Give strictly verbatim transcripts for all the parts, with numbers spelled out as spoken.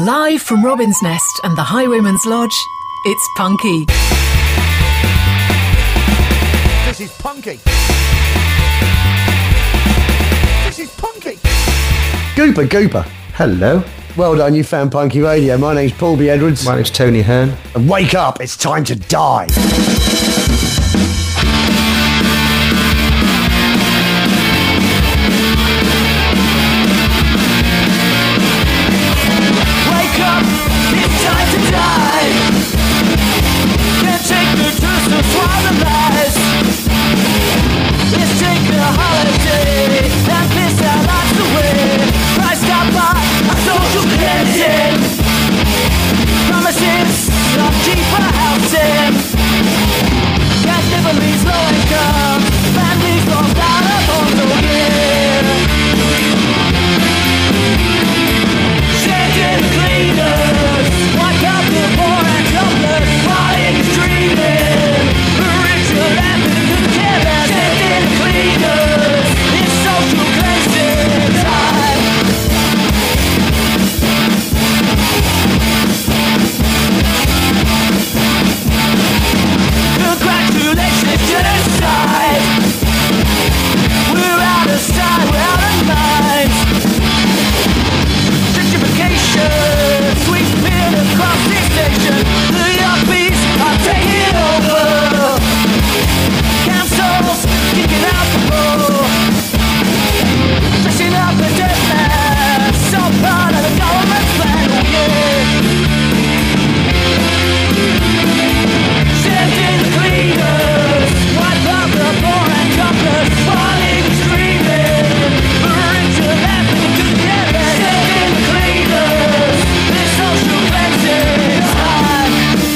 Live from Robin's Nest and the Highwayman's Lodge, it's Punky. This is Punky. This is Punky. Gooper, Gooper. Hello. Well done, you found Punky Radio. My name's Paul B. Edwards. My name's Tony Hearn. And wake up, it's time to die. Wake up, it's time to die. Can't take the truth to swallow lies. Let's take a holiday and piss our lives away. Priced out by our social cleansing. Promises of cheaper housing. Can't live on these low income. Families lost out upon the year. Send in cleaners. Wipe out the poor and helpless. Crying and dreaming. The rich are laughing to the careless. Send in cleaners. It's social cleansing time. Congratulations, genocide. We're out of sight, we're out of mind. Gentrification, sweeping across this nation. The yuppies are taking over. Councils kicking out the floor. Dressing up a dead man, so part of the government's plan, oh yeah. Send in the cleaners, wipe out the poor and jobless, while he's dreaming. The rich are laughing to the careless. Send in the cleaners, it's social cleansing time.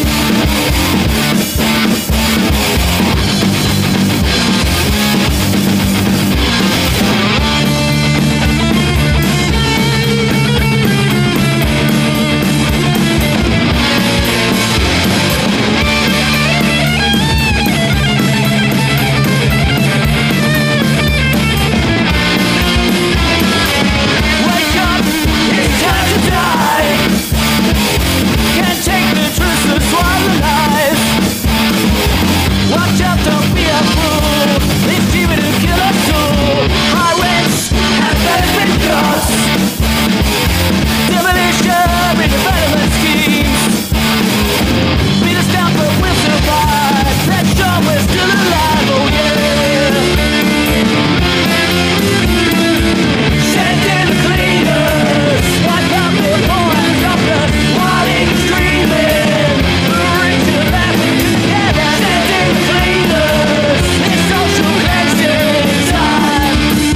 Wake up, it's time to die. Can't take the truth to swallow lies. Watch out, don't be a fool. It's cheaper to kill us too. High rents and benefit costs. Demolition, redevelopment schemes. Beat us down but we'll survive. Let's show we're still alive, oh yeah. Send in the cleaners. Wipe out the poor and jobless while he's dreaming. The rich are laughing together. Send in the cleaners. It's social cleansing time.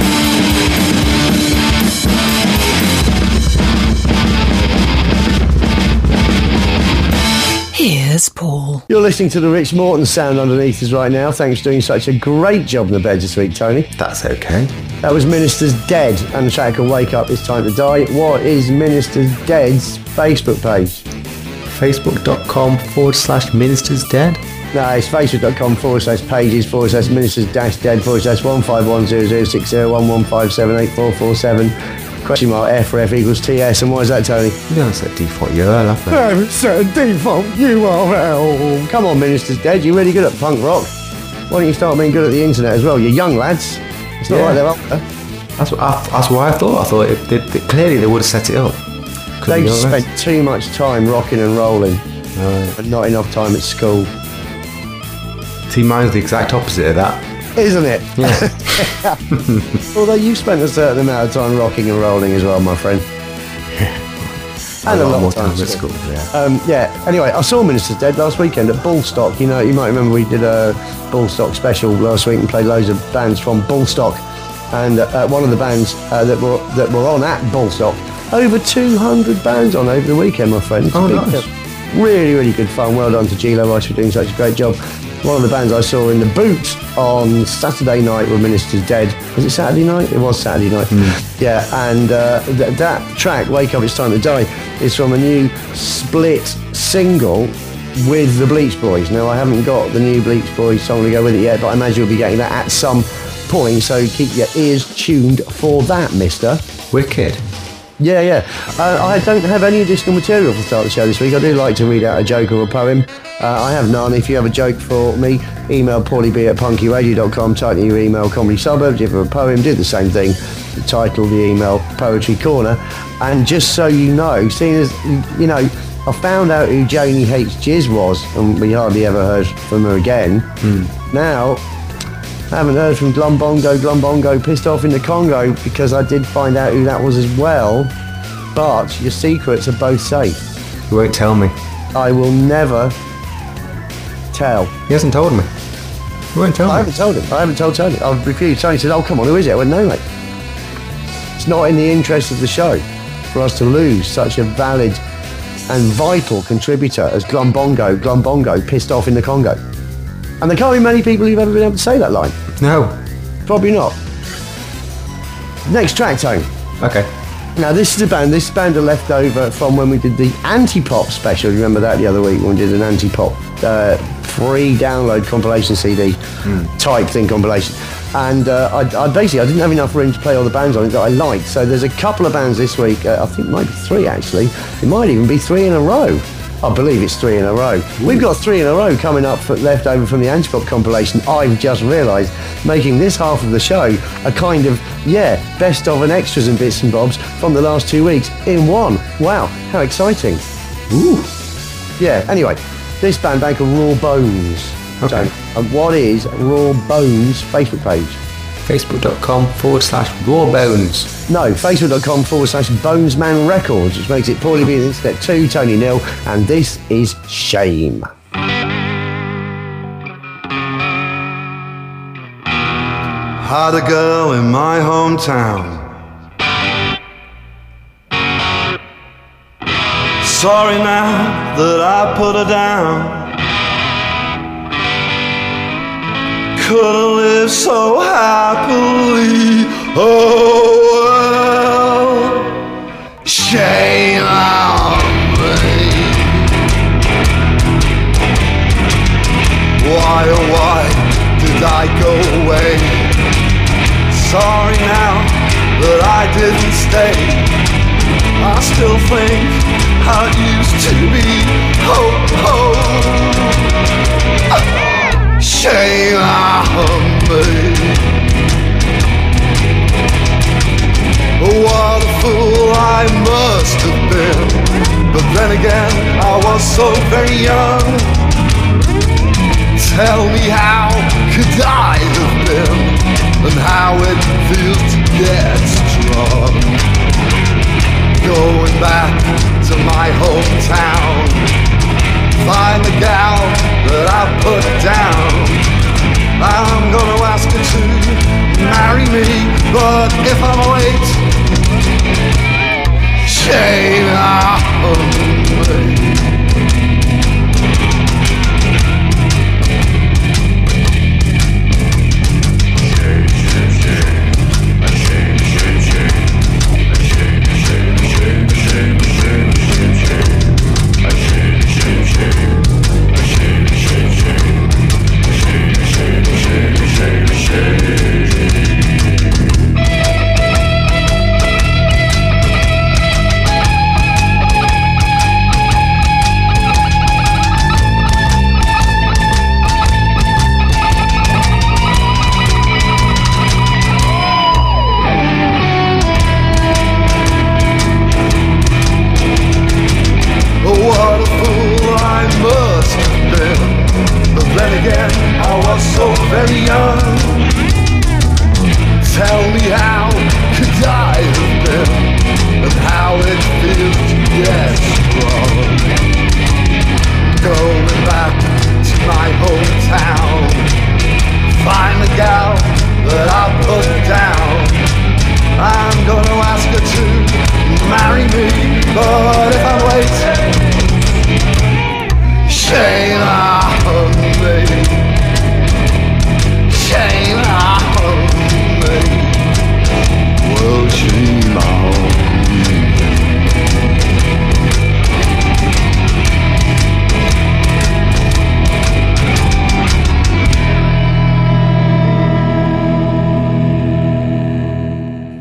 Here's Paul. You're listening to the Rich Morton sound underneath us right now. Thanks for doing such a great job in the bed this week, Tony. That's okay. That was Minister's Dead and the track called Wake Up, It's Time to Die. What is Minister's Dead's Facebook page? Facebook.com forward slash Ministers Dead. No, it's facebook.com forward slash pages forward slash ministers dash dead forward slash one five one zero zero six zero one one five seven eight four four seven question mark F for F equals T S. And what is that, Tony? You don't set default U R L, have they? No, it's set a default U R L. Come on, Minister's Dead. You're really good at punk rock. Why don't you start being good at the internet as well? You're young lads. It's not Yeah. like they're up there. That's what I, that's why I thought. I thought it, they, they, clearly they would have set it up. Couldn't They've be all right. spent too much time rocking and rolling, Right. but not enough time at school. See, mine's the exact opposite of that. Isn't it? Yeah. Although you spent a certain amount of time rocking and rolling as well, my friend. And a lot more of time time at at school. school. Yeah. Um, yeah. Anyway, I saw Minister's Dead last weekend at Bullstock. You know, you might remember we did a Bullstock special last week and played loads of bands from Bullstock. And uh, one of the bands uh, that were that were on at Bullstock, over two hundred bands on over the weekend, my friend. It's a Oh, big nice. deal. Really, really good fun. Well done to Gilo Rice for doing such a great job. One of the bands I saw in the boot on Saturday night were Minister's Dead. Was it Saturday night? It was Saturday night. Mm. Yeah, and uh, th- that track, Wake Up, It's Time to Die, is from a new split single with the Bleach Boys. Now, I haven't got the new Bleach Boys song to go with it yet, but I imagine you'll be getting that at some point, so keep your ears tuned for that, mister. Wicked. Yeah, yeah. Uh, I don't have any additional material for the start of the show this week. I do like to read out a joke or a poem. Uh, I have none. If you have a joke for me, email paulieb at punky radio dot com, type in your email Comedy Suburbs. If you have a poem, do the same thing. The title, the email, Poetry Corner. And just so you know, seeing as, you know, I found out who Janie H. Jizz was, and we hardly ever heard from her again. Mm. Now, I haven't heard from Glumbongo, Glumbongo, pissed off in the Congo, because I did find out who that was as well. But your secrets are both safe. You won't tell me. I will never tell. He hasn't told me. You won't tell I me. haven't told him. I haven't told Tony. I've refused. Tony said, oh, come on, who is it? I went, no, mate. It's not in the interest of the show for us to lose such a valid and vital contributor as Glumbongo, Glumbongo, pissed off in the Congo. And there can't be many people who've ever been able to say that line. No. Probably not. Next track, Tone. Okay. Now, this is a band, this band are left over from when we did the Anti-Pop special. You remember that the other week when we did an Anti-Pop uh, free download compilation C D mm. type thing compilation. And uh, I, I basically, I didn't have enough room to play all the bands on it that I liked. So there's a couple of bands this week, uh, I think it might be three actually. It might even be three in a row. I believe it's three in a row. Ooh. We've got three in a row coming up for, left over from the Anti-Pop compilation. I've just realised, making this half of the show a kind of, yeah, best of and extras and bits and bobs from the last two weeks in one. Wow, how exciting. Ooh. Yeah, anyway, this band, band called Raw Bones. Okay. So, and what is Raw Bones Facebook page? Facebook.com forward slash Raw Bones. No, Facebook.com forward slash Bonesman Records, which makes it Paulie B instead two, Tony nil, and this is Shame. Had a girl in my hometown. Sorry now that I put her down. Could've lived so happily. Oh well, shame on me. Why oh why did I go away? Sorry now that I didn't stay. I still think how it used to be. Oh oh. Shame on me. What a fool I must have been. But then again, I was so very young. Tell me how could I have been, and how it feels to get strong. Going back to my hometown, find the gal that I put down. I'm gonna ask her to marry me, but if I'm late, shame on me.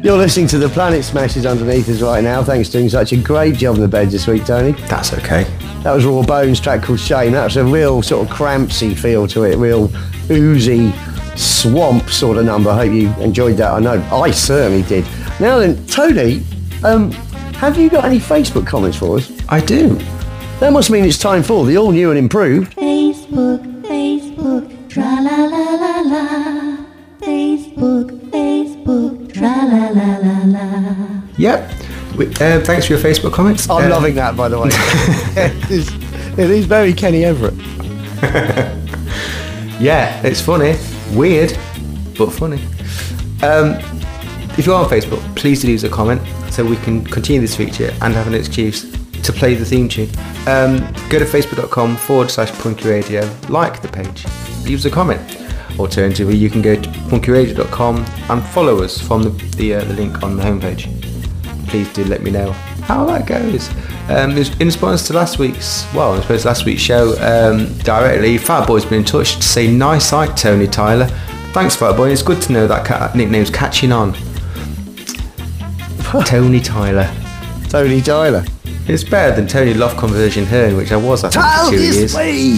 You're listening to the Planet Smashes underneath us right now. Thanks for doing such a great job on the bed this week, Tony. That's okay. That was Raw Bones, track called Shame. That was a real sort of crampsy feel to it, real oozy swamp sort of number. I hope you enjoyed that. I know I certainly did. Now then, Tony, um, have you got any Facebook comments for us? I do. That must mean it's time for the all new and improved Facebook, Facebook, tra la la la la. Facebook, Facebook, tra la la la la. Yep. We, uh, thanks for your Facebook comments. I'm uh, loving that, by the way. it, is, it is very Kenny Everett. Yeah, it's funny. Weird, but funny. Um, if you're on Facebook, please do leave us a comment so we can continue this feature and have an excuse to play the theme tune. Um, go to facebook.com forward slash punky radio, like the page, leave us a comment. Alternatively, you can go to punky radio dot com and follow us from the, the, uh, the link on the homepage. Please do let me know how that goes. Um, in response to last week's, well, in response to last week's show, um, directly, Fat Boy's been in touch to say nice sight, Tony Tyler. Thanks, Fat Boy. It's good to know that ca- nickname's catching on. Tony Tyler. Tony Tyler. It's better than Tony Love Conversion Hearn, which I was, I think, for two years.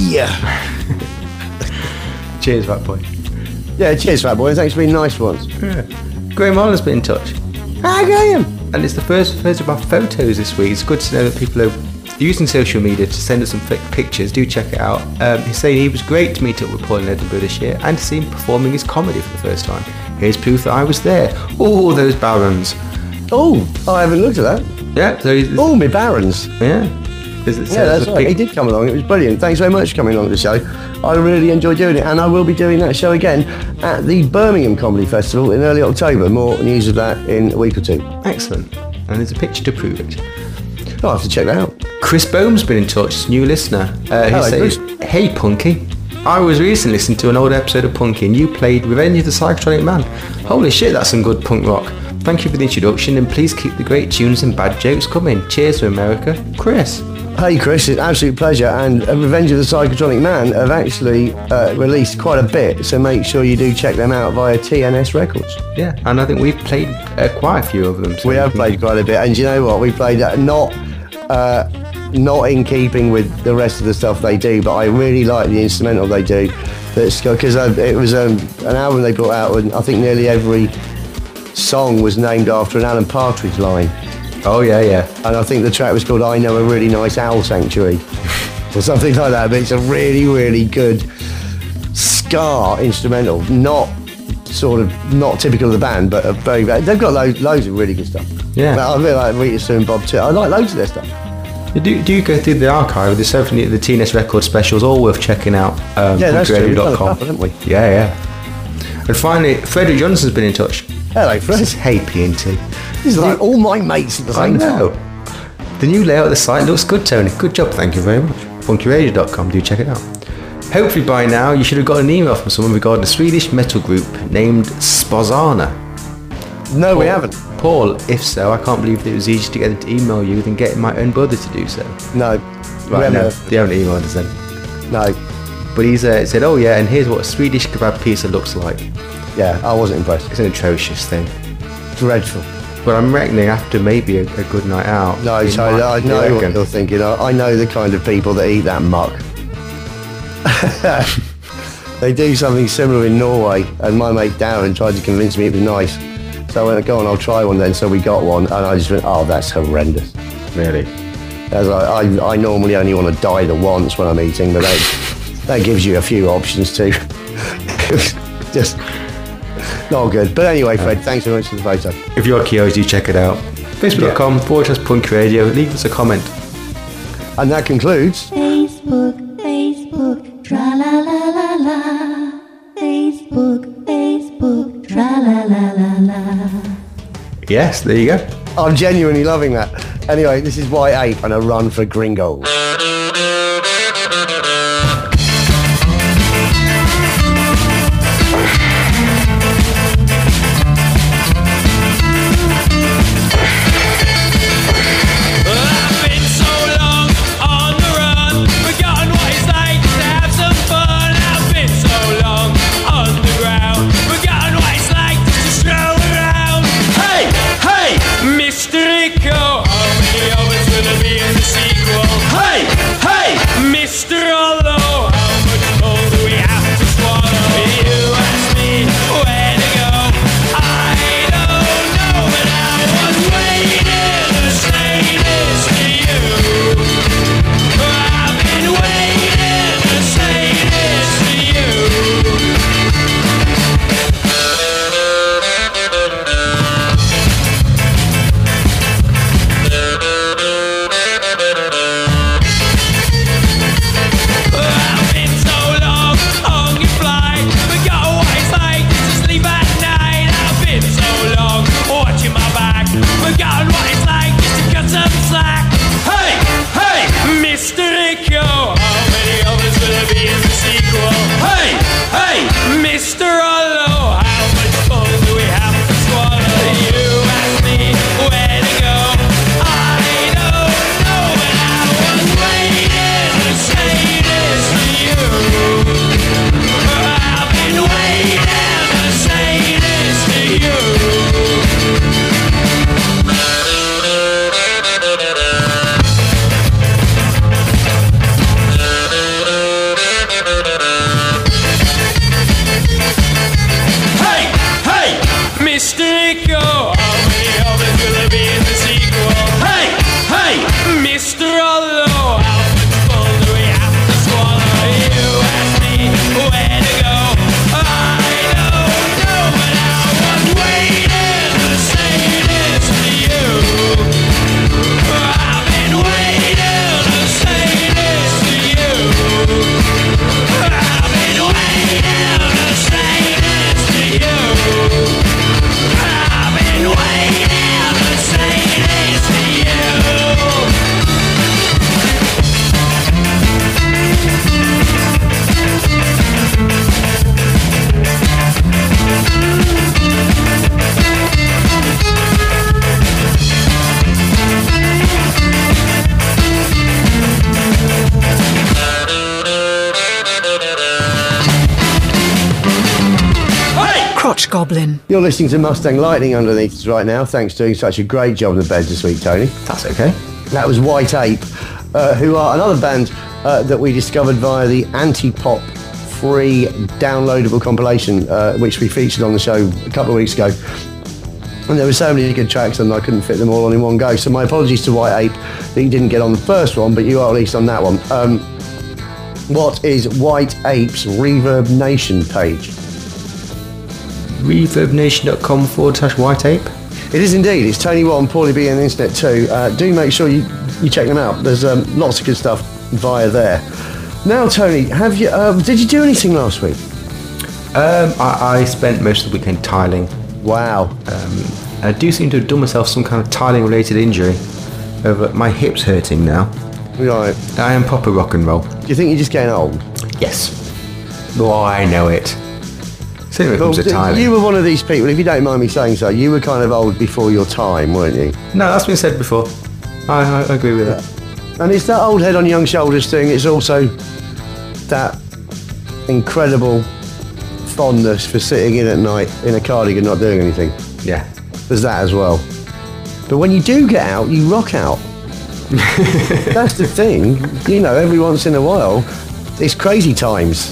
Cheers, Fat Boy. Yeah, cheers, Fat Boy. Thanks for being nice ones. Yeah. Graham Holland's been in touch. Hi, Graham. And it's the first first of our photos this week. It's good to know that people are using social media to send us some f- pictures. Do check it out. Um, he's saying he was great to meet up with Paul in Edinburgh this year and to see him performing his comedy for the first time. Here's proof that I was there. Oh, those barons. Oh, I haven't looked at that. Yeah. So he's, Oh, my barons. yeah. There's, there's, Yeah, that's there's a right. pic- He did come along. It was brilliant. Thanks very much for coming along to the show. I really enjoyed doing it, and I will be doing that show again at the Birmingham Comedy Festival in early October. More news of that in a week or two. Excellent. And there's a picture to prove it. I'll have to check that out. Chris Bohm's been in touch, new listener. Uh, he Hello, says, "Hey Punky, I was recently listening to an old episode of Punky and you played Revenge of the Psychotronic Man. Holy shit, that's some good punk rock. Thank you for the introduction and please keep the great tunes and bad jokes coming. Cheers to America, Chris." Hey Chris, it's an absolute pleasure, and uh, Revenge of the Psychotronic Man have actually uh, released quite a bit, so make sure you do check them out via T N S Records. Yeah, and I think we've played uh, quite a few of them. So We have played quite a bit, and you know what? We played uh, not uh, not in keeping with the rest of the stuff they do, but I really like the instrumental they do. That's because uh, it was um, an album they brought out, and I think nearly every song was named after an Alan Partridge line. Oh yeah, yeah. And I think the track was called I Know a Really Nice Owl Sanctuary or something like that, but it's a really, really good ska instrumental, not sort of, not typical of the band, but a very, very they've got lo- loads of really good stuff. Yeah. I really like Rita Sue and Bob too. I like loads of their stuff. Do, do you go through the archive? There's so many the T N S Record specials, all worth checking out. Um, Yeah, that's true. punky radio We've done dot a com. couple, haven't we? Yeah, yeah. And finally, Frederick Johnson's been in touch. Hello, Fred. Says, "Hey P N T. This is like all my mates at the I same time. know. The new layout of the site looks good, Tony. Good job, thank you very much. punky radio dot com, do check it out. Hopefully by now you should have got an email from someone regarding a Swedish metal group named Spozana. No, we Paul- haven't. Paul, if so, I can't believe that it was easier to get them to email you than getting my own brother to do so. No. Right, we haven't no, heard. they haven't emailed us then. No. But he's uh, said, oh yeah, and here's what a Swedish kebab pizza looks like. Yeah, I wasn't impressed. It's an atrocious thing. Dreadful. But I'm reckoning after maybe a, a good night out. No, it so might- I you know what reckon? you're thinking. I, I know the kind of people that eat that muck. They do something similar in Norway, and my mate Darren tried to convince me it was nice. So I went, go on, I'll try one then. So we got one, and I just went, oh, that's horrendous. Really? As I, I, I normally only want to die the once when I'm eating, but that, that gives you a few options too. Just not good. But anyway, Fred, thanks very much for the photo. If you're curious, do check it out. Facebook.com forward slash punk radio. Leave us a comment. And that concludes. Facebook, Facebook, tra la la la la. Facebook, Facebook, tra la la la la. Yes, there you go. I'm genuinely loving that. Anyway, this is White Ape and a run for Gringos. I've been so long on the run, forgotten what it's like to have some fun. I've been so long on the ground, forgotten what it's like to stroll around. Hey! Scotch Goblin. You're listening to Mustang Lightning underneath us right now. Thanks for doing such a great job in the beds this week, Tony. That's okay. That was White Ape, uh, who are another band uh, that we discovered via the Anti-Pop free downloadable compilation, uh, which we featured on the show a couple of weeks ago. And there were so many good tracks and I couldn't fit them all on in one go. So my apologies to White Ape that you didn't get on the first one, but you are at least on that one. Um, what is White Ape's Reverb Nation page? reverbnation.com forward slash White Ape. It is indeed. It's Tony One, Paulie B and the Internet too. Uh, do make sure you, you check them out. There's um, lots of good stuff via there. Now, Tony, have you? Um, did you do anything last week? Um, I, I spent most of the weekend tiling. Wow. Um, I do seem to have done myself some kind of tiling-related injury. Over my hip's hurting now. Right. I am proper rock and roll. Do you think you're just getting old? Yes. Oh, I know it. Same when it comes Well, to tiling. you were one of these people, if you don't mind me saying so, you were kind of old before your time, weren't you? No, that's been said before. I, I, I agree with that. And it's that old head on young shoulders thing. It's also that incredible fondness for sitting in at night in a cardigan not doing anything. Yeah. There's that as well. But when you do get out, you rock out. That's the thing. You know, every once in a while, it's crazy times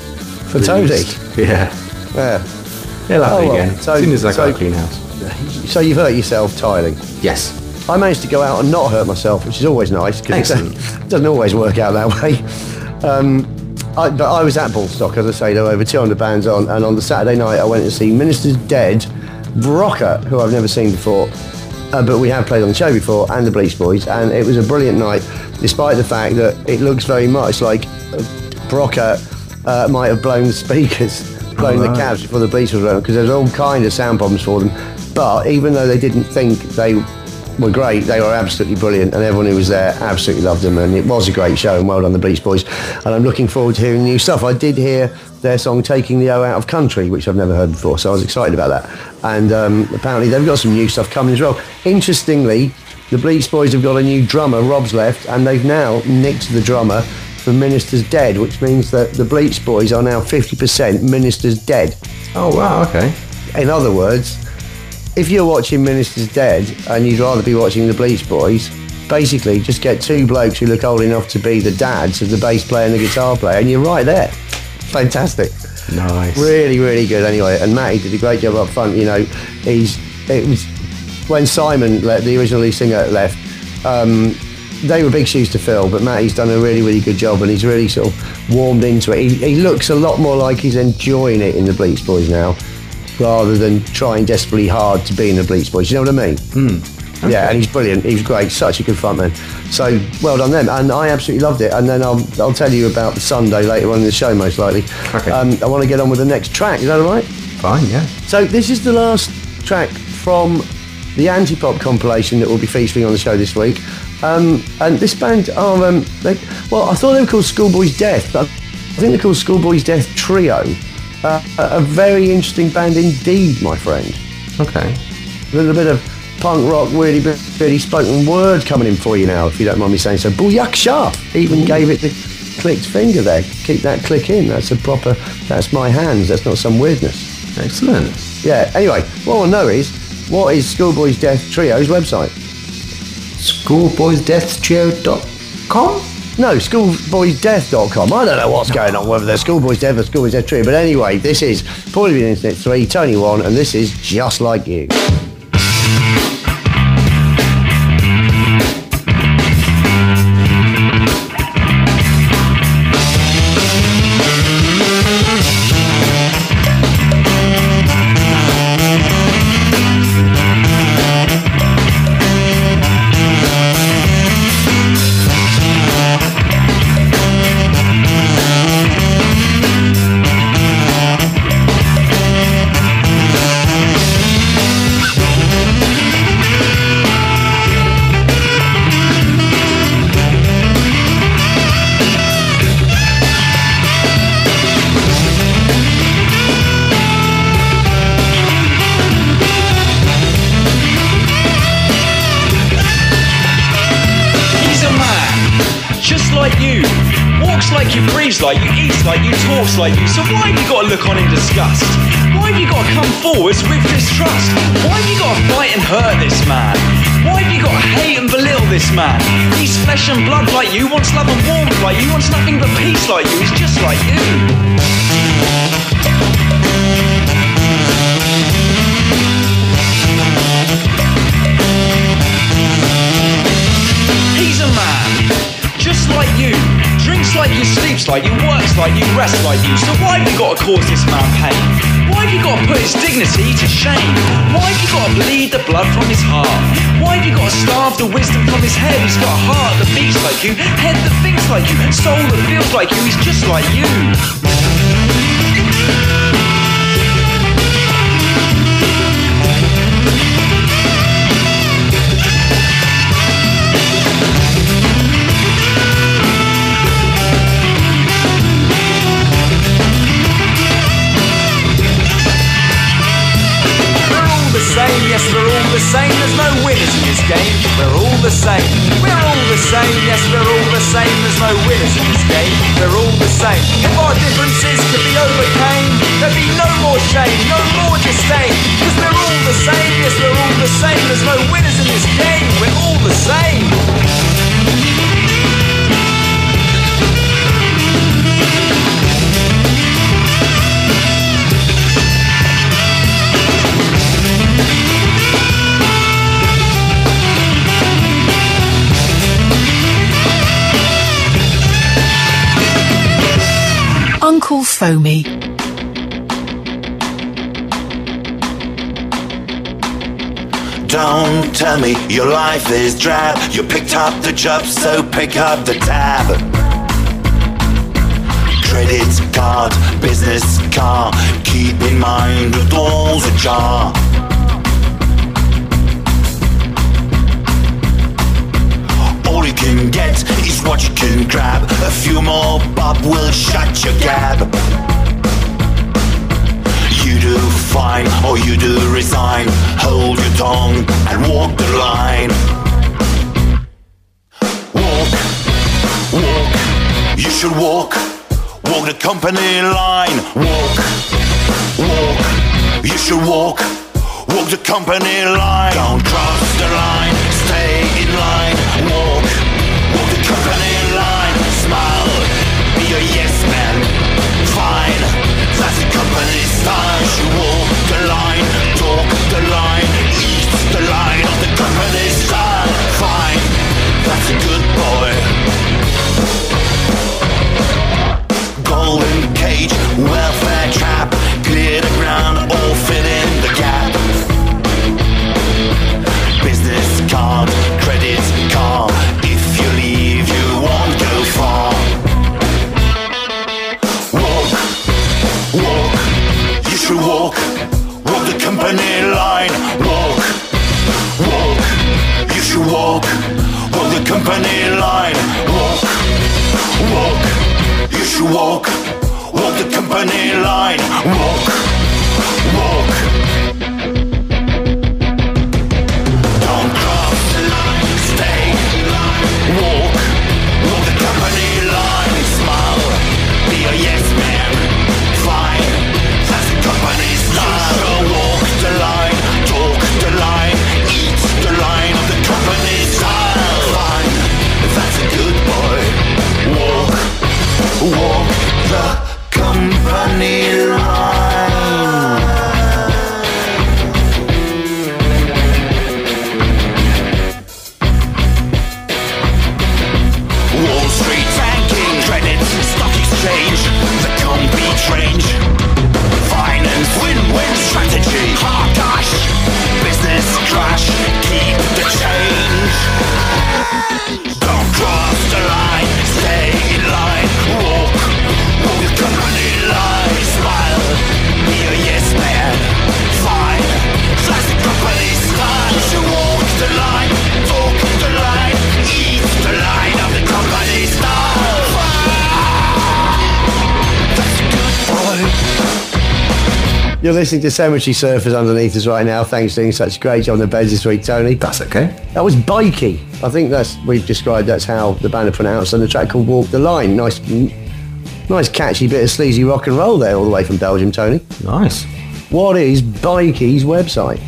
for Tony. Yeah. Yeah. He'll happen Oh, well. again. So- as soon as I so- got a clean house. So you've hurt yourself tiling. Yes. I managed to go out and not hurt myself, which is always nice because Excellent. it doesn't always work out that way. Um, I, but I was at Ballstock, as I say, there were over two hundred bands on, and on the Saturday night I went to see Minister's Dead, Brocker, who I've never seen before, uh, but we have played on the show before, and the Bleach Boys, and it was a brilliant night, despite the fact that it looks very much like Brocker uh, might have blown the speakers, blown Oh, the right. cabs before the Bleach was around, because there's all kind of sound problems for them. But even though they didn't think they were great, they were absolutely brilliant, and everyone who was there absolutely loved them, and it was a great show, and well done the Bleach Boys. And I'm looking forward to hearing new stuff. I did hear their song Taking the O Out of Country, which I've never heard before, so I was excited about that. And um, apparently they've got some new stuff coming as well. Interestingly, the Bleach Boys have got a new drummer, Rob's left, and they've now nicked the drummer for Minister's Dead, which means that the Bleach Boys are now fifty percent Minister's Dead. Oh, wow, okay. In other words, if you're watching Minister's Dead and you'd rather be watching the Bleach Boys, basically just get two blokes who look old enough to be the dads of the bass player and the guitar player, and you're right there. Fantastic. Nice. Really, really good anyway. And Matty did a great job up front, you know. He's, it was, when Simon, le- the original lead singer, left, um, they were big shoes to fill, but Matty's done a really, really good job, and he's really sort of warmed into it. He, he looks a lot more like he's enjoying it in the Bleach Boys now, rather than trying desperately hard to be in the Bleach Boys. You know what I mean? Mm. Okay. Yeah, and he's brilliant. He's great. Such a good frontman. So well done them. And I absolutely loved it. And then I'll I'll tell you about the Sunday later on in the show, most likely. Okay. Um, I want to get on with the next track. Is that all right? Fine, yeah. So this is the last track from the Anti-Pop compilation that will be featuring on the show this week. Um, and this band are, um, they, well, I thought they were called Schoolboy's Death, but I think they're called Schoolboy's Death Trio. Uh, a, a very interesting band indeed, my friend. Okay. A little bit of punk rock, really, really spoken word coming in for you now, if you don't mind me saying so. Booyak Sharp even gave it the clicked finger there. Keep that click in. That's a proper, that's my hands. That's not some weirdness. Excellent. Yeah, anyway, what I want to know is, what is Schoolboy's Death Trio's website? schoolboys death trio dot com? No, schoolboys death dot com. I don't know what's going on, whether they're Schoolboys Death or Schoolboys Death Trio, but anyway, this is Paulie B and Internet three, Tony one, and this is Just Like You. Like you, breathes like you, eats like you, talks like you. So why have you got to look on in disgust? Why have you got to come forwards with distrust? Why have you got to fight and hurt this man? Why have you got to hate and belittle this man? He's flesh and blood like you, wants love and warmth like you, wants nothing but peace like you, he's just like you. He's a man, just like you. Drinks like you, sleeps like you, works like you, rests like you. So why have you got to cause this man pain? Why have you got to put his dignity to shame? Why have you got to bleed the blood from his heart? Why have you got to starve the wisdom from his head? He's got a heart that beats like you, head that thinks like you, soul that feels like you, he's just like you. Yes, we're all the same, there's no winners in this game. We're all the same, we're all the same. Yes, we're all the same, there's no winners in this game. We're all the same. If our differences could be overcame, there'd be no more shame, no more disdain. Cause we're all the same, yes, we're all the same. There's no winners in this game, we're all the same. Uncle Foamy. Don't tell me your life is drab. You picked up the job, so pick up the tab. Credit card, business car. Keep in mind the door's ajar. All you can get is what you can grab. A few more bob will shut your gab. You do fine or you do resign. Hold your tongue and walk the line. Walk, walk, you should walk. Walk the company line. Walk, walk, you should walk. Walk the company line. Don't cross the line, stay in line. Walk, walk the company line. Smile, be a yes man. Fine, that's the company style. You walk the line, talk the line, eat the line of the company style. Fine, that's a good boy. Golden cage, welfare trap. Clear the ground, all fit in the gap. Business card, credit card. If you leave, you won't go far. Walk, walk, you should walk. Walk the company line. Walk, walk, you should walk. Walk the company line. Walk, walk, you should walk. Walk the company line. Walk, walk. Don't cross the line, stay in line. Walk, walk the company line. Smile, be a yes man. Fine, that's the company style. Walk the line, talk the line, eat the line of the company style. Fine, that's a good boy. Walk, walk the company line. Wall Street banking, credit, stock exchange, the complete range. Finance, win-win strategy, hard cash, business crash, keep the change. Don't cross the line, stay in line. Walk, walk the company line. Smile, be a yes man. Fine, that's the company style. You should walk the line, talk the line, eat the line of the company style. That's a good boy. You're listening to Cemetery Surfers underneath us right now. Thanks for doing such a great job on the beds this week, Tony. That's okay. That was Bikey. I think that's we've described that's how the band are pronounced, and the track called Walk the Line. Nice, nice catchy bit of sleazy rock and roll there, all the way from Belgium, Tony. Nice. What is Bikey's website?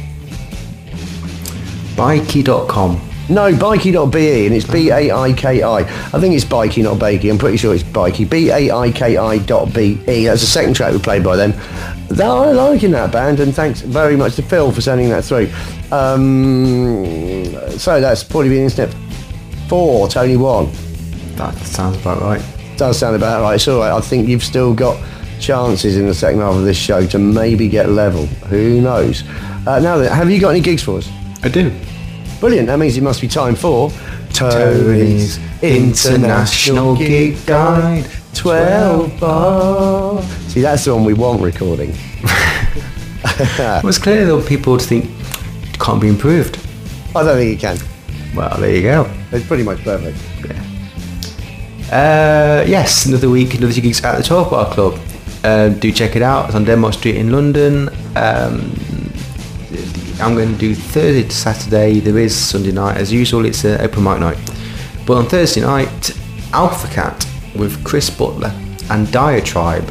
Bikey dot com. No, Bikey dot B E, and it's B A I K I. I think it's Bikey, not Bakey. I'm pretty sure it's Bikey. B A I K I dot B E. That's the second track we played by them. They're liking that band, and thanks very much to Phil for sending that through. Um, so that's probably been Internet four, Tony one. That sounds about right. Does sound about right. It's all right. I think you've still got chances in the second half of this show to maybe get level. Who knows? Uh, now then, have you got any gigs for us? I do. Brilliant. That means it must be time for Tony's International Gig Guide. twelve bar. See, that's the one we want recording. Well, it's clear that people would think it can't be improved. I don't think it can. Well, there you go. It's pretty much perfect. Yeah. Uh, yes, another week, another two gigs at the twelve Bar Club. Uh, do check it out. It's on Denmark Street in London. Um, I'm going to do Thursday to Saturday. There is Sunday night. As usual, it's an open mic night. But on Thursday night, Alpha Cat with Chris Butler and Diatribe.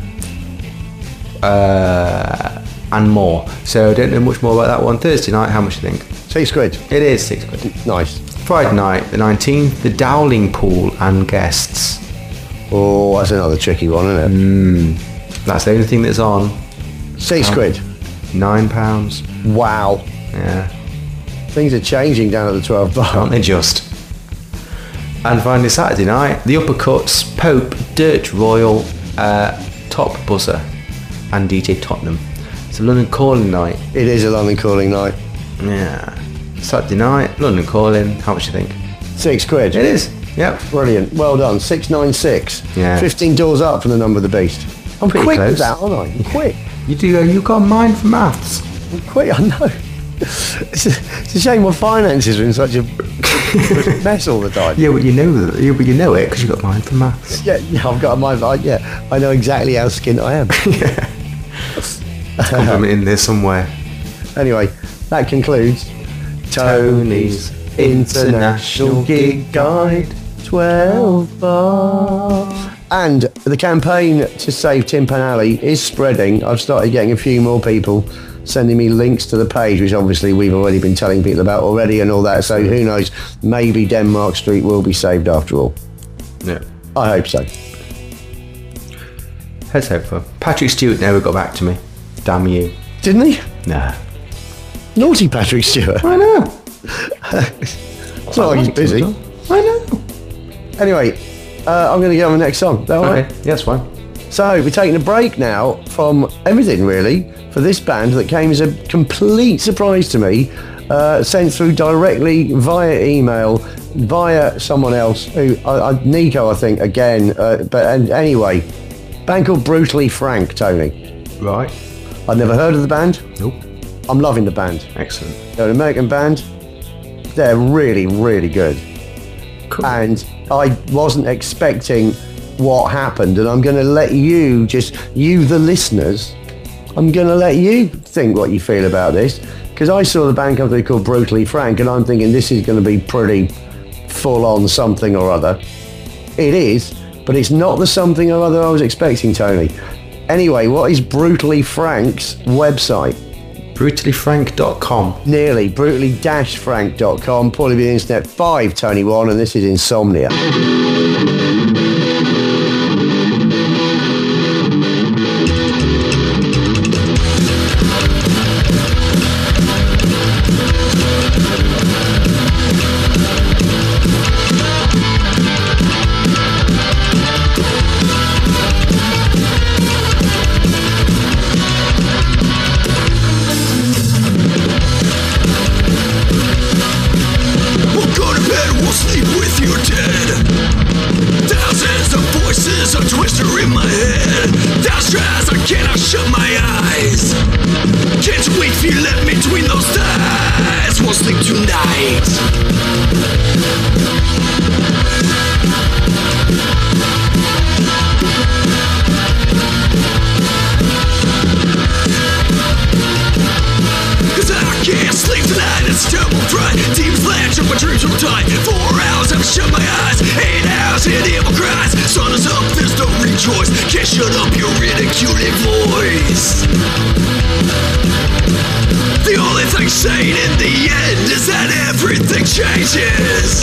Uh, and more. So I don't know much more about that one. Thursday night, how much do you think? Six quid. It is six quid. Nice. Friday night, the nineteenth, the Dowling Pool and guests. Oh, that's another tricky one, isn't it? Mm, that's the only thing that's on. Six Um, quid. Nine pounds. Wow. Yeah. Things are changing down at the twelve bar. Aren't they just? And finally, Saturday night, the Uppercuts, Pope, Dirt Royal, uh, Top Buzzer, and D J Tottenham. It's a London Calling night. It is a London Calling night. Yeah. Saturday night, London Calling. How much do you think? Six quid. It is. Yep. Brilliant. Well done. Six nine six. Yeah. Fifteen doors up from the number of the beast. I'm Pretty quick close. with that, aren't I? I'm quick. You do. You got a mind for maths. I'm quick. I know. It's a, it's a shame my finances are in such a mess all the time. Yeah, but you know that. Yeah, but you know it because you got a mind for maths. Yeah, yeah, I've got a mind. I, yeah, I know exactly how skint I am. Yeah. Compliment in there somewhere. Anyway, that concludes Tony's International Gig Guide twelve bar. And the campaign to save Tin Pan Alley is spreading. I've started getting a few more people sending me links to the page, which obviously we've already been telling people about already and all that. So who knows, maybe Denmark Street will be saved after all. Yeah. I hope so. Let's hope so. Patrick Stewart never got back to me. Damn you. Didn't he? Nah. Naughty Patrick Stewart. I know. It's not like he's busy. I know. Anyway, uh, I'm going to get on the next song. Is that all right? Okay, yeah, that's fine. So we're taking a break now from everything really for this band that came as a complete surprise to me, uh, sent through directly via email, via someone else, who uh, uh, Nico I think again, uh, but and anyway, band called Brutally Frank, Tony. Right. I'd never heard of the band. Nope. I'm loving the band. Excellent. They're an American band. They're really, really good. Cool. And I wasn't expecting what happened, and I'm going to let you, just you the listeners, I'm going to let you think what you feel about this, because I saw the band come through called Brutally Frank, and I'm thinking this is going to be pretty full on something or other. It is, but it's not the something or other I was expecting, Tony. Anyway, what is Brutally Frank's website? brutally frank dot com. Nearly, brutally frank dot com. Paulie B Internet five, Tony one, and this is Insomnia. Can't shut up your ridiculing voice. The only thing sane in the end is that everything changes.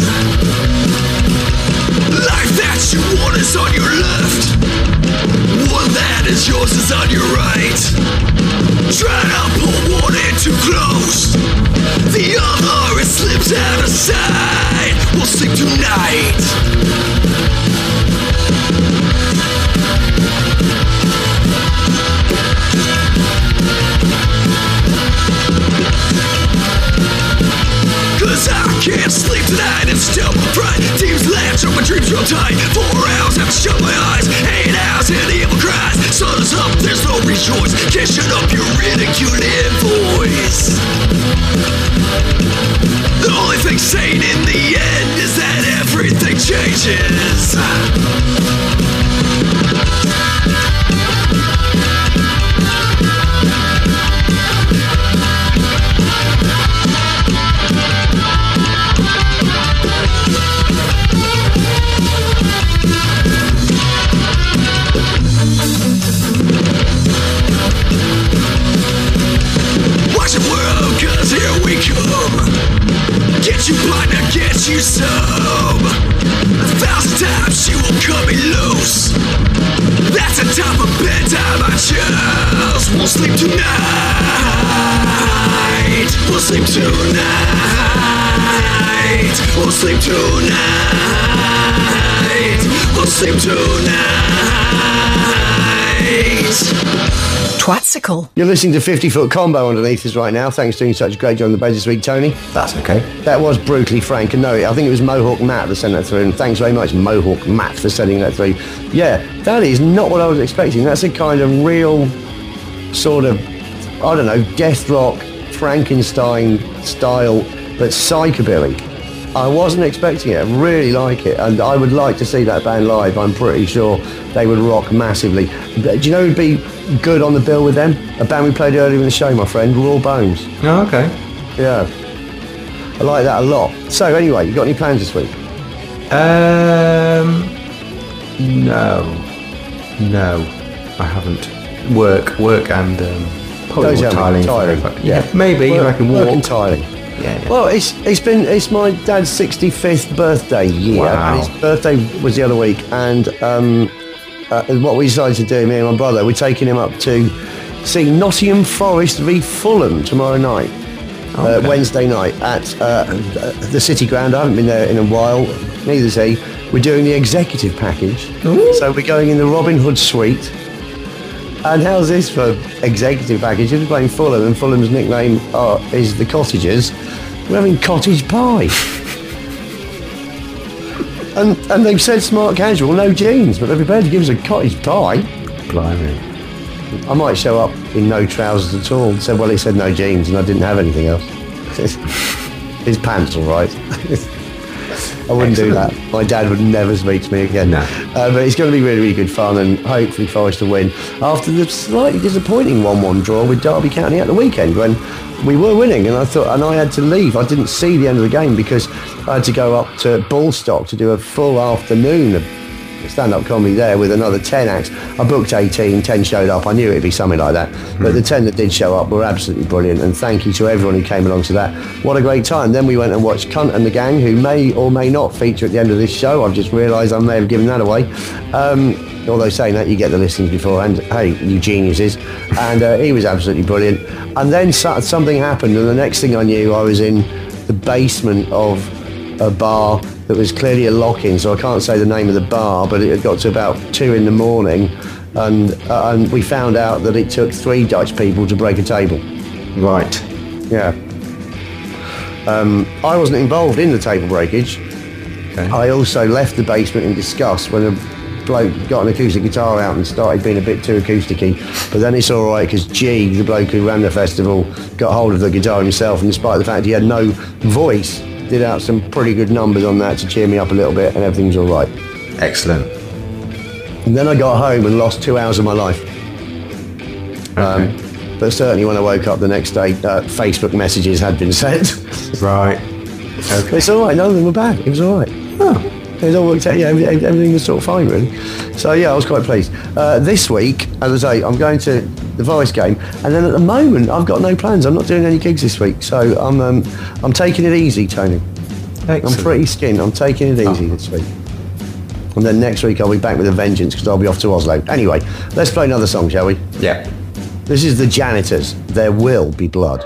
Life that you want is on your left, one that is yours is on your right. Try to pull one in too close, the other it slips out of sight. We'll sleep tonight. Cause I can't sleep tonight and still my pride. Teams latch on my dreams real tight. Four hours have to shut my eyes. Eight hours and evil cries. Sun is up, there's no rejoice. Can't shut up your ridiculing voice. The only thing sane in the end is that everything changes. Watch the world, cause here we come. Get you partner, get you some. A thousand times she will cut me loose. That's the type of bedtime I chose. We'll sleep tonight. We'll sleep tonight. We'll sleep tonight. We'll sleep tonight. Twatsicle. You're listening to fifty foot Combo underneath us right now. Thanks for doing such a great job on the bass this week, Tony. That's okay. That was brutally frank. And no, I think it was Mohawk Matt that sent that through. And thanks very much, Mohawk Matt, for sending that through. Yeah, that is not what I was expecting. That's a kind of real sort of, I don't know, death rock, Frankenstein style, but psychobilly. I wasn't expecting it. I really like it. And I would like to see that band live. I'm pretty sure they would rock massively. Do you know who'd be good on the bill with them? A band we played earlier in the show, my friend, Raw Bones. Oh, okay. Yeah. I like that a lot. So anyway, you got any plans this week? Um, no. No, I haven't. Work, work and um, probably Those more tiling. tiling. Yeah, maybe. Work, I can work walk. and tiling. Yeah, yeah. Well, it's it's been it's my dad's sixty-fifth birthday year, Wow. and his birthday was the other week, and um, uh, what we decided to do, me and my brother, we're taking him up to see Nottingham Forest v Fulham tomorrow night, uh, Okay. Wednesday night at uh, the City Ground. I haven't been there in a while, neither has he. We're doing the executive package, so we're going in the Robin Hood suite. And how's this for executive package? We're playing Fulham, and Fulham's nickname uh, is the Cottagers. We're having cottage pie. and and they've said smart casual, no jeans, but they're prepared to give us a cottage pie. Blimey. I might show up in no trousers at all. Said, well, he said no jeans, and I didn't have anything else. His pants all right. I wouldn't do that. My dad would never speak to me again. No. Uh, but it's going to be really, really good fun, and hopefully Forest will win after the slightly disappointing one one draw with Derby County at the weekend when we were winning, and I thought, and I had to leave. I didn't see the end of the game because I had to go up to Ballstock to do a full afternoon of stand-up comedy there with another ten acts. I booked eighteen, ten showed up. I knew it'd be something like that. But the ten that did show up were absolutely brilliant, and thank you to everyone who came along to that. What a great time. Then we went and watched Cunt and the Gang, who may or may not feature at the end of this show. I've just realised I may have given that away. Um, although saying that, you get the listings beforehand. Hey, you geniuses. And uh, he was absolutely brilliant. And then so- something happened, and the next thing I knew, I was in the basement of a bar that was clearly a lock-in, so I can't say the name of the bar, but it had got to about two in the morning, and uh, and we found out that it took three Dutch people to break a table. Right. Yeah. Um, I wasn't involved in the table breakage. Okay. I also left the basement in disgust when a bloke got an acoustic guitar out and started being a bit too acousticy. But then it's all right because G, the bloke who ran the festival, got hold of the guitar himself, and despite the fact he had no voice, did out some pretty good numbers on that to cheer me up a little bit, and everything's all right. Excellent. And then I got home and lost two hours of my life. Um, Okay. but certainly when I woke up the next day, uh, Facebook messages had been sent. Right. Okay. It's all right. None of them were bad. It was all right. Oh, It all worked out. Yeah, everything, everything was sort of fine, really. So yeah, I was quite pleased. Uh, this week, as I say, I'm going to the Vice game, and then at the moment, I've got no plans. I'm not doing any gigs this week, so I'm um, I'm taking it easy, Tony. Excellent. I'm pretty skinned. I'm taking it easy Oh. this week. And then next week I'll be back with a vengeance because I'll be off to Oslo. Anyway, let's play another song, shall we? Yeah. This is the Janitors. There Will Be Blood.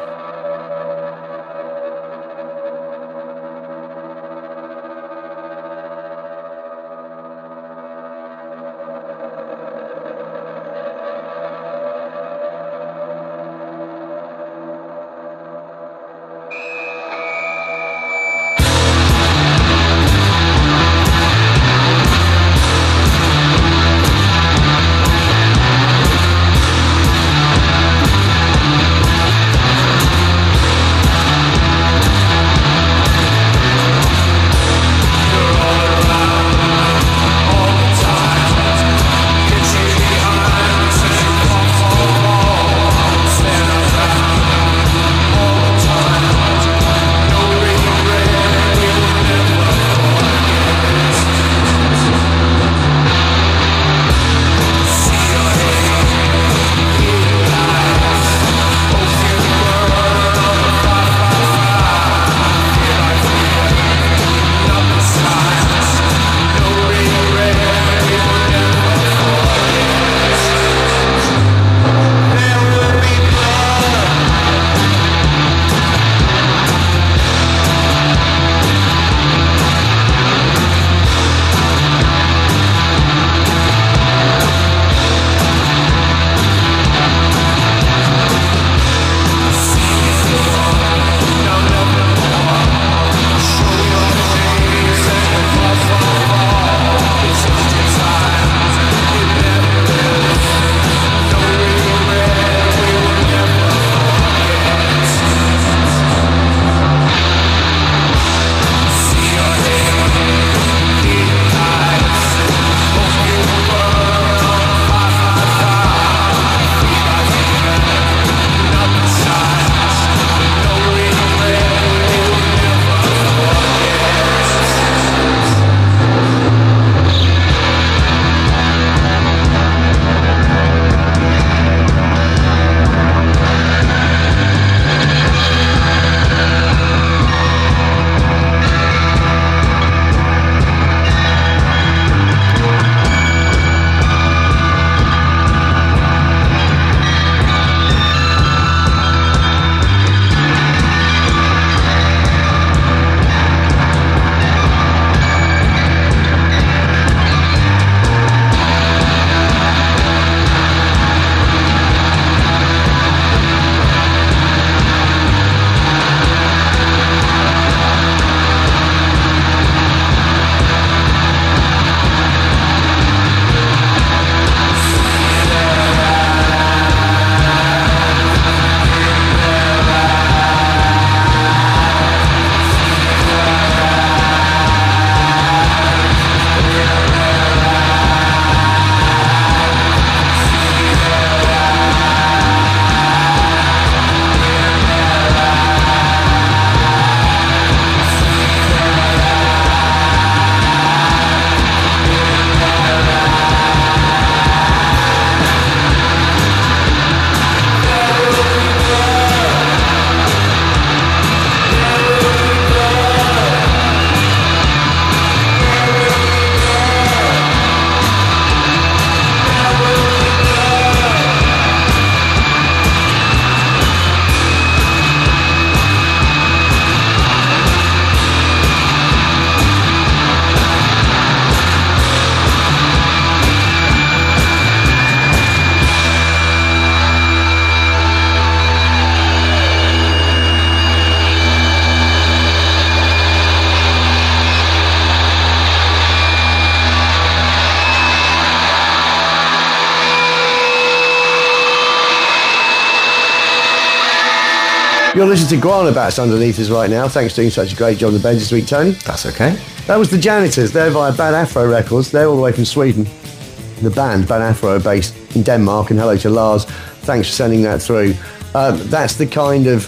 You're listening to Guana Bats underneath us right now. Thanks for doing such a great job on the bench this week, Tony. That's okay. That was the Janitors. They're via Bad Afro Records. They're all the way from Sweden. The band, Bad Afro, are based in Denmark. And hello to Lars. Thanks for sending that through. Um, that's the kind of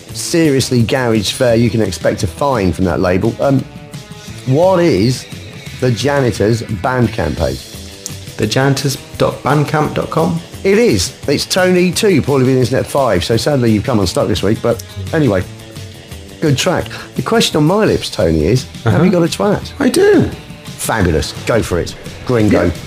seriously garage fare you can expect to find from that label. Um, what is the Janitors Bandcamp page. The janitors dot bandcamp dot com. It is. It's Tony two, Paulie V Internet five. So sadly you've come unstuck this week, but anyway, good track. The question on my lips, Tony, is: uh-huh. Have you got a twat? I do. Fabulous. Go for it. Gringo. Yeah.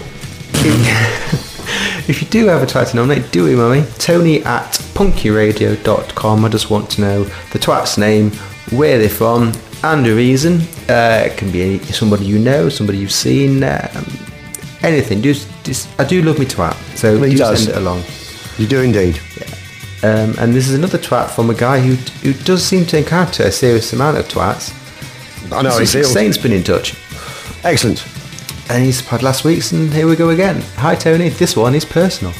If you do have a twat to nominate, do email me, Tony at punkyradio dot com. I just want to know the twat's name, where they're from, and a reason. Uh, it can be any, somebody you know, somebody you've seen, um, anything. Just, just, I do love me twat, so well, do does. send it along. You do indeed. Yeah. Um, and this is another twat from a guy who who does seem to encounter a serious amount of twats. I know. Saint's been in touch. Excellent. And he's had last week's, and here we go again. Hi Tony, this one is personal.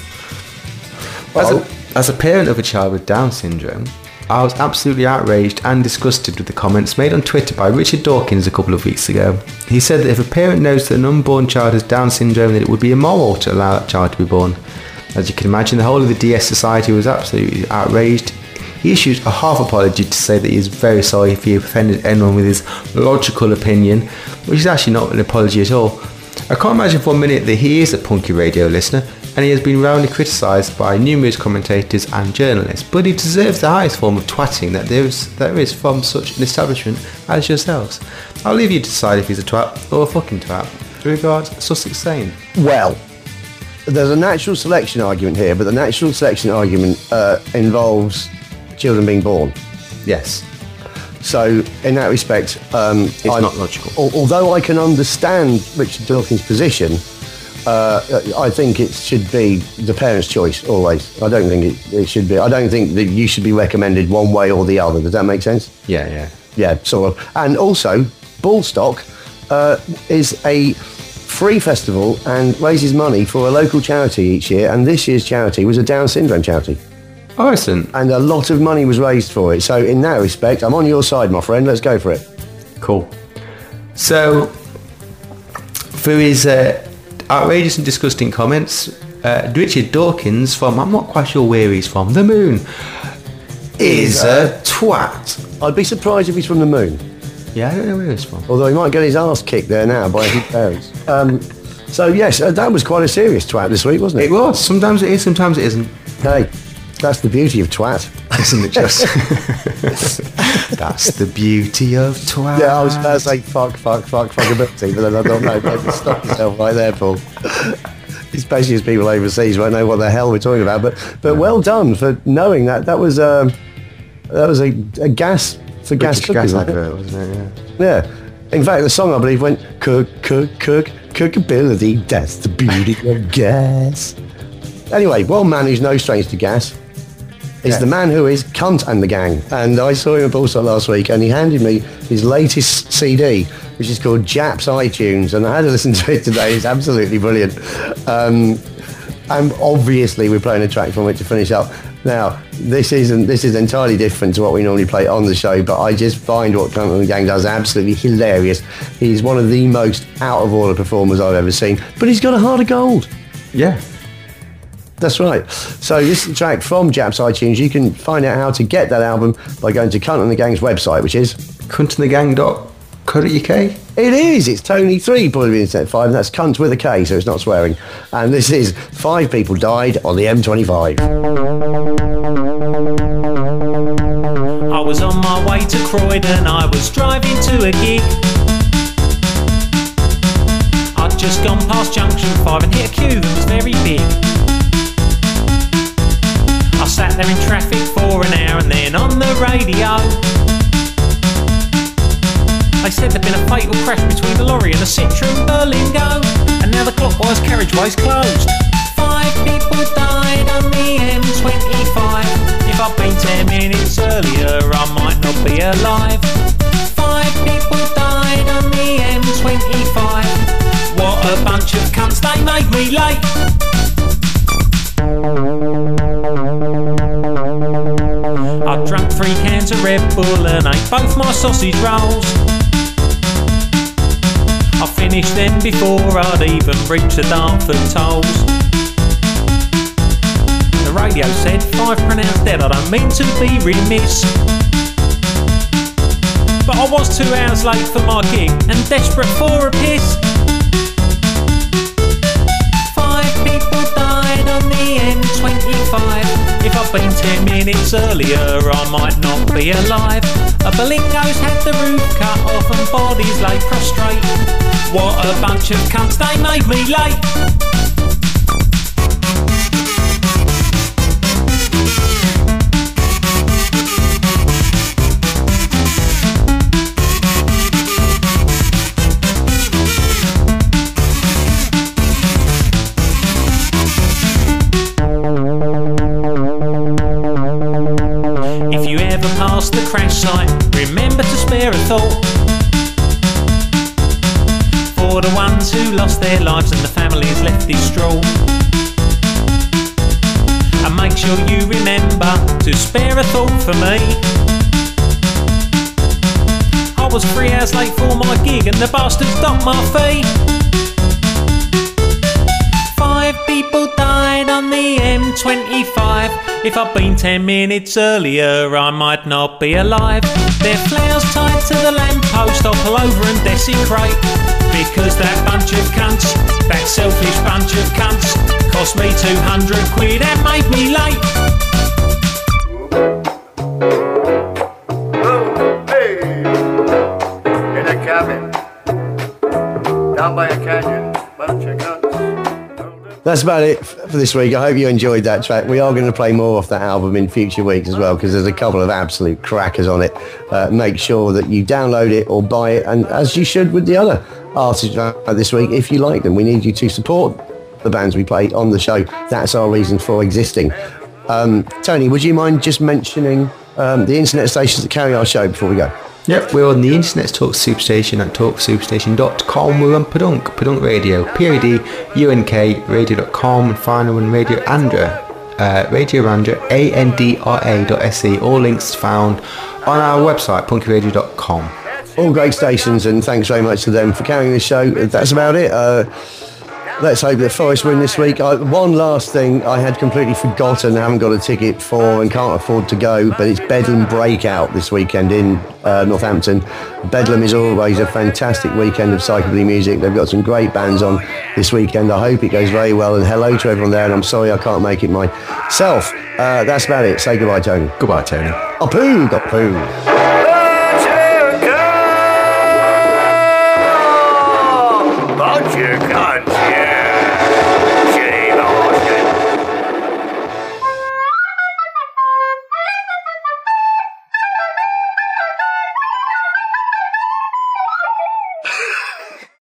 As a, as a parent of a child with Down syndrome, I was absolutely outraged and disgusted with the comments made on Twitter by Richard Dawkins a couple of weeks ago. He said that if a parent knows that an unborn child has Down syndrome, then it would be immoral to allow that child to be born. As you can imagine, the whole of the D S Society was absolutely outraged. He issued a half apology to say that he is very sorry if he offended anyone with his logical opinion, which is actually not an apology at all. I can't imagine for a minute that he is a punky radio listener, and he has been roundly criticised by numerous commentators and journalists, but he deserves the highest form of twatting that there is, there is from such an establishment as yourselves. I'll leave you to decide if he's a twat or a fucking twat. Regards, Sussex Sane. Well, there's a natural selection argument here, but the natural selection argument uh, involves children being born. Yes. So, in that respect, um, it's I'm, not logical. Al- although I can understand Richard Dawkins' position, uh, I think it should be the parent's choice always. I don't think it, it should be. I don't think that you should be recommended one way or the other. Does that make sense? Yeah, yeah, yeah. Sort of. And also, Ballstock uh, is a free festival and raises money for a local charity each year. And this year's charity was a Down syndrome charity. Oh, excellent. And a lot of money was raised for it. So in that respect, I'm on your side, my friend. Let's go for it. Cool. So, for his uh, outrageous and disgusting comments, uh, Richard Dawkins from, I'm not quite sure where he's from, the moon, is a twat. I'd be surprised if he's from the moon. Yeah, I don't know where he's from. Although he might get his arse kicked there now by his parents. Um, so yes, uh, that was quite a serious twat this week, wasn't it? It was. Sometimes it is, sometimes it isn't. Hey. That's the beauty of twat, isn't it just? That's the beauty of twat. Yeah, I was about to say fuck, fuck, fuck, fuckability, but then I thought, no, don't stop yourself right there, Paul. Especially as people overseas won't know what the hell we're talking about. But but well done for knowing that. That was um, that was a, a gas for British gas cooking, gas wasn't advert, it? wasn't it? Yeah. Yeah. In fact, the song I believe went cook, cook, cook, cookability. That's the beauty of gas. Anyway, well managed, no strange to gas. Is yeah. the man who is Cunt and the Gang. And I saw him at Bullstock last week and he handed me his latest C D, which is called Japs iTunes, and I had to listen to it today. It's absolutely brilliant. Um, and obviously we're playing a track from it to finish up. Now, this isn't this is entirely different to what we normally play on the show, but I just find what Cunt and the Gang does absolutely hilarious. He's one of the most out of order performers I've ever seen, but he's got a heart of gold. Yeah. That's right. So this is a track from Japs iTunes. You can find out how to get that album by going to Cunt and the Gang's website, which is cunt and the gang dot co dot uk. It is. It's Tony three, Paulie V Internet five, and that's cunt with a K, so it's not swearing. And this is Five People Died on the M twenty-five. I was on my way to Croydon, I was driving to a gig. I'd just gone past Junction five and hit a queue that was very big. I sat there in traffic for an hour and then on the radio they said there'd been a fatal crash between a lorry and a Citroen Berlingo, and now the clockwise carriageway's closed. Five people died on the M twenty-five. If I'd been ten minutes earlier I might not be alive. Five people died on the M twenty-five. What a bunch of cunts, they made me late. I drank three cans of Red Bull and ate both my sausage rolls. I finished them before I'd even reached the Dartford tolls. The radio said five pronounced dead, I don't mean to be remiss, but I was two hours late for my gig and desperate for a piss. I've been ten minutes earlier, I might not be alive. A Belingo's had the roof cut off and bodies lay prostrate. What a bunch of cunts, they made me late. If you ever pass the crash site, remember to spare a thought for the ones who lost their lives and the families left distraught. And make sure you remember to spare a thought for me. I was three hours late for my gig and the bastards docked my fee. Five people died on the M twenty-five. If I'd been ten minutes earlier, I might not be alive. Their flowers tied to the lamppost, I'll pull over and desecrate. Because that bunch of cunts, that selfish bunch of cunts, cost me two hundred quid and made me late. Oh, hey, in a cabin, down by a canyon, bunch of cunts. That's about it for this week. I hope you enjoyed that track. We are going to play more off that album in future weeks as well, because there's a couple of absolute crackers on it. Uh, make sure that you download it or buy it, and as you should with the other artists this week, if you like them. We need you to support the bands we play on the show. That's our reason for existing. Um, Tony, would you mind just mentioning um, the internet stations that carry our show before we go? Yep, we're on the internet Talk Superstation at talk superstation dot com. We're on Padunk, Padunk Radio, P A D U N K radio dot com, and finally on Radio Andra, uh, Radio Andra, A N D R A dot S E. All links found on our website, punky radio dot com. All great stations, and thanks very much to them for carrying this show. That's about it. Uh, let's hope that Forest win this week. I, one last thing I had completely forgotten, I haven't got a ticket for and can't afford to go, but it's Bedlam Breakout this weekend in uh, Northampton. Bedlam is always a fantastic weekend of psychobilly music. They've got some great bands on this weekend. I hope it goes very well, and hello to everyone there, and I'm sorry I can't make it myself. Uh, that's about it. Say goodbye, Tony. Goodbye, Tony. Apoo, got poo.